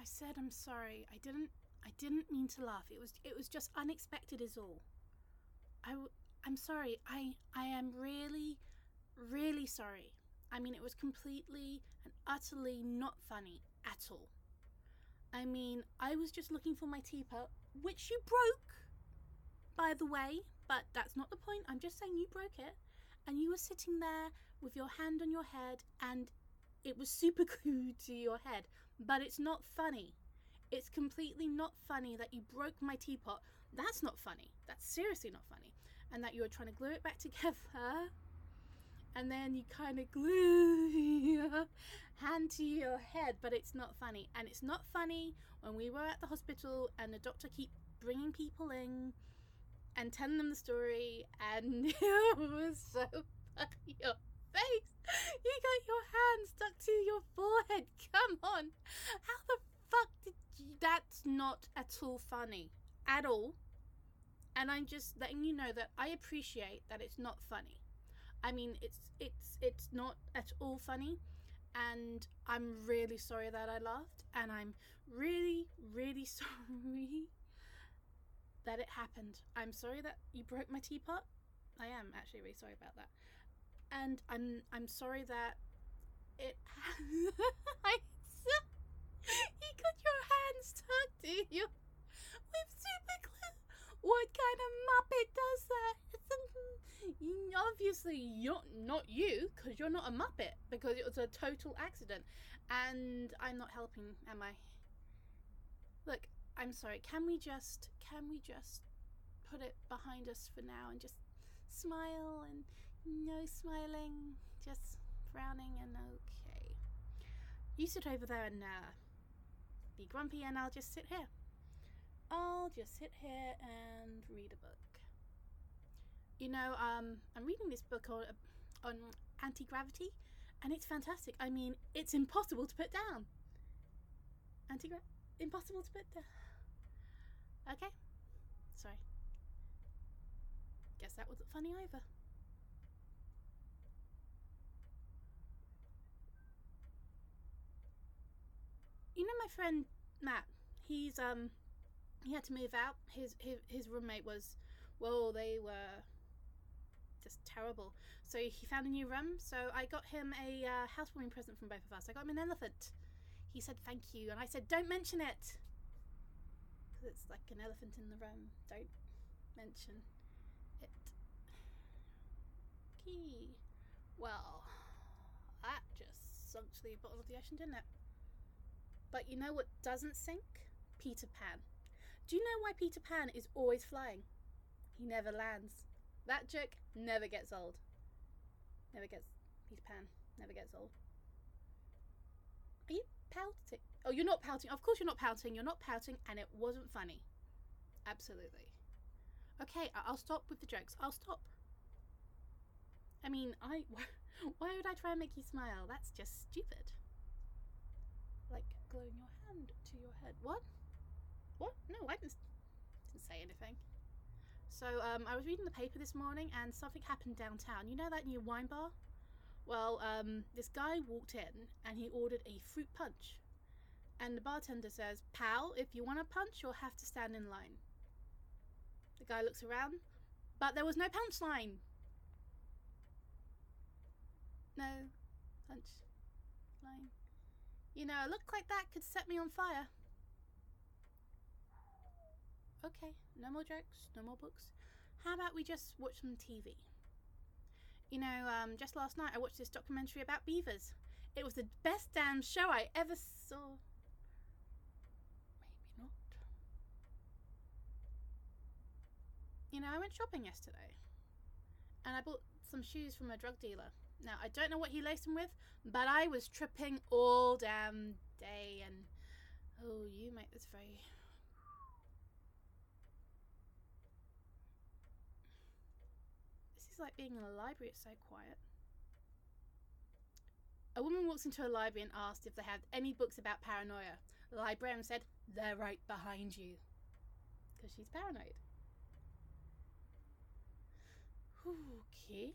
I said I'm sorry. I didn't mean to laugh. It was just unexpected is all. I'm sorry. I am really, really sorry. I mean, it was completely and utterly not funny at all. I mean, I was just looking for my teapot, which you broke, by the way, but that's not the point. I'm just saying you broke it, and you were sitting there with your hand on your head, and it was super glued to your head, but it's not funny. It's completely not funny that you broke my teapot. That's not funny. That's seriously not funny. And that you were trying to glue it back together, and then you kind of glue your hand to your head, but it's not funny. And it's not funny when we were at the hospital and the doctor keep bringing people in and telling them the story, and it was so funny. Your face, you got your hand stuck to your forehead. Come on, how the fuck did you? That's not at all funny at all. And I'm just letting you know that I appreciate that it's not funny. I mean, it's not at all funny, and I'm really sorry that I laughed, and I'm really, really sorry that it happened. I'm sorry that you broke my teapot. I am actually really sorry about that, and I'm sorry that it. You got your hands stuck to you with super glue. What kind of Muppet does that? Obviously, you're not you, because you're not a Muppet, because it was a total accident. And I'm not helping, am I? Look, I'm sorry. Can we just put it behind us for now and just smile and no smiling, just frowning and okay. You sit over there and be grumpy, and I'll just sit here. I'll just sit here and read a book. You know, I'm reading this book on anti-gravity, and it's fantastic. I mean, it's impossible to put down. Impossible to put down. Okay, sorry. Guess that wasn't funny either. You know my friend Matt, he had to move out. His roommate was, well, they were just terrible. So he found a new room. So I got him a housewarming present from both of us. I got him an elephant. He said thank you, and I said don't mention it, because it's like an elephant in the room. Don't mention it. Okay. Well, that just sunk to the bottom of the ocean, didn't it? But you know what doesn't sink? Peter Pan. Do you know why Peter Pan is always flying? He never lands. That joke never gets old. Peter Pan never gets old. Are you pouting? Oh, you're not pouting. Of course you're not pouting. You're not pouting, and it wasn't funny. Absolutely. Okay, I'll stop with the jokes. I'll stop. I mean, why would I try and make you smile? That's just stupid. Like gluing your hand to your head. What? No, I didn't say anything. So I was reading the paper this morning, and something happened downtown. You know that new wine bar? Well, this guy walked in and he ordered a fruit punch. And the bartender says, "Pal, if you want a punch, you'll have to stand in line." The guy looks around, but there was no punch line. No punch line. You know, a look like that could set me on fire. Okay, no more jokes, no more books. How about we just watch some TV? You know, just last night I watched this documentary about beavers. It was the best damn show I ever saw. Maybe not. You know, I went shopping yesterday, and I bought some shoes from a drug dealer. Now, I don't know what he laced them with, but I was tripping all damn day, and oh, you make this very... This is like being in a library, it's so quiet. A woman walks into a library and asked if they had any books about paranoia. The librarian said, "They're right behind you." Because she's paranoid. Okay.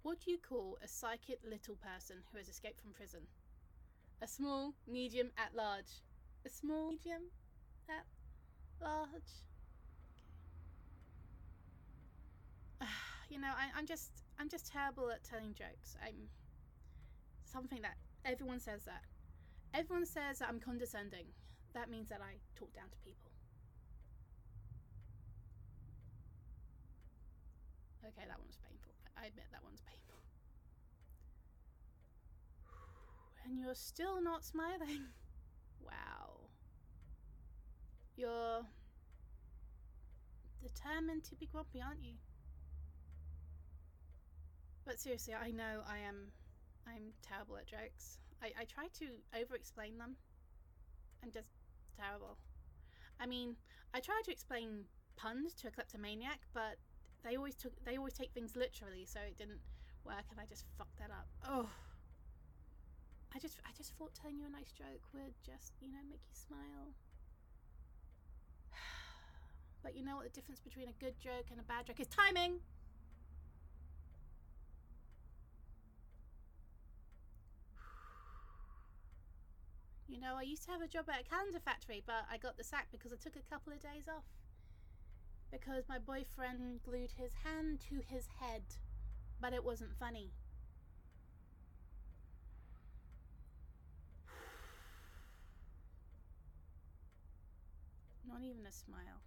What do you call a psychic little person who has escaped from prison? A small, medium, at large. A small, medium, at large. You know, I'm just terrible at telling jokes. I'm something that everyone says that. Everyone says that I'm condescending. That means that I talk down to people. Okay, that one was painful. I admit that one's painful. And you're still not smiling. Wow. You're determined to be grumpy, aren't you? But seriously, I know I'm terrible at jokes. I try to over-explain them. I'm just terrible. I mean, I try to explain puns to a kleptomaniac, but they always take things literally, so it didn't work, and I just fucked that up. Oh, I just thought telling you a nice joke would just, you know, make you smile. But you know what the difference between a good joke and a bad joke is? Timing. You know, I used to have a job at a calendar factory, but I got the sack because I took a couple of days off. Because my boyfriend glued his hand to his head, but it wasn't funny. Not even a smile.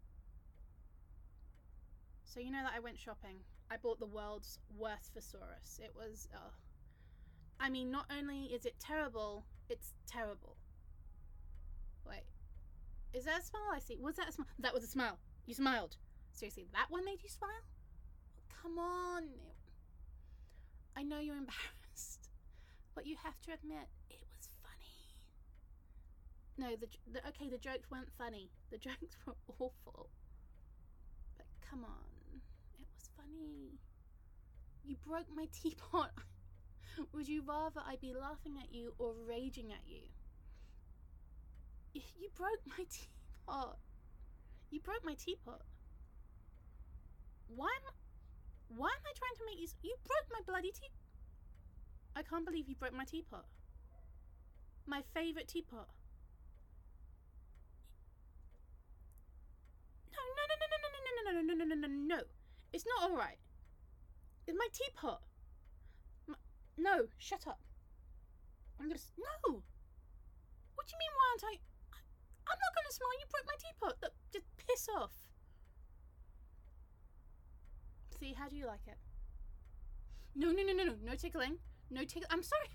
So you know that I went shopping. I bought the world's worst thesaurus. It was, I mean, not only is it terrible, it's terrible. Wait, is that a smile? I see. Was that a smile? That was a smile. You smiled. Seriously, that one made you smile? Come on. I know you're embarrassed, but you have to admit it was funny. No, okay, the jokes weren't funny. The jokes were awful. But come on, it was funny. You broke my teapot. Would you rather I be laughing at you or raging at you? You broke my teapot. You broke my teapot. Why am I trying to make you... You broke my bloody teapot. I can't believe you broke my teapot. My favourite teapot. No. It's not alright. It's my teapot. No, shut up. I'm gonna... No! What do you mean, why aren't I... I'm not gonna smile, you broke my teapot. Look, just piss off. See, how do you like it? No. No tickling. No tickling. I'm sorry.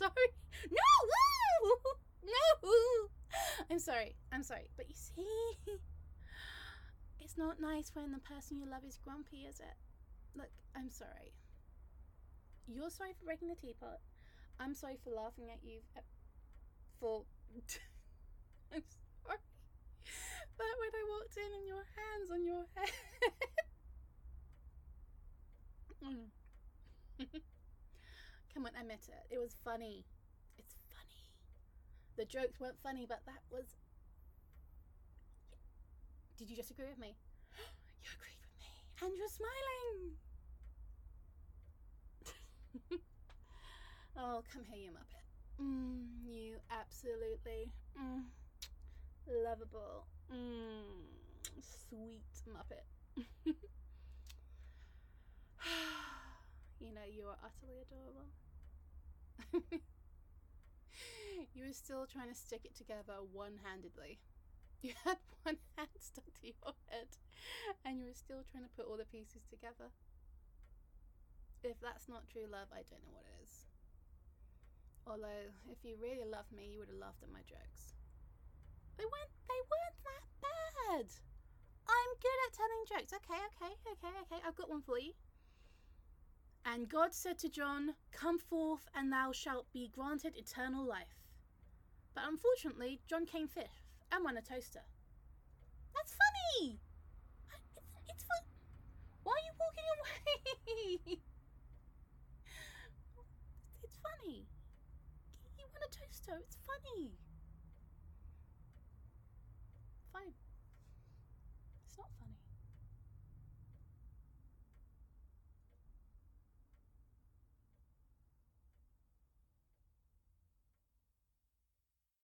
No! No! I'm sorry. But you see... It's not nice when the person you love is grumpy, is it? Look, I'm sorry. You're sorry for breaking the teapot. I'm sorry for laughing at you for... I'm sorry. But when I walked in and your hands on your head... Come on, admit it. It was funny. It's funny. The jokes weren't funny, but that was... Did you just agree with me? You agreed with me. And you're smiling. Oh, come here, you muppet. You absolutely lovable, sweet muppet. You know, you are utterly adorable. You were still trying to stick it together one-handedly. You had one hand stuck to your head, and you were still trying to put all the pieces together. If that's not true love, I don't know what it is. Although, if you really loved me, you would have laughed at my jokes. They weren't that bad. I'm good at telling jokes. Okay. I've got one for you. And God said to John, "Come forth, and thou shalt be granted eternal life." But unfortunately, John came fifth and won a toaster. That's funny. It's fun. Why are you walking away? It's funny. You won a toaster. It's funny.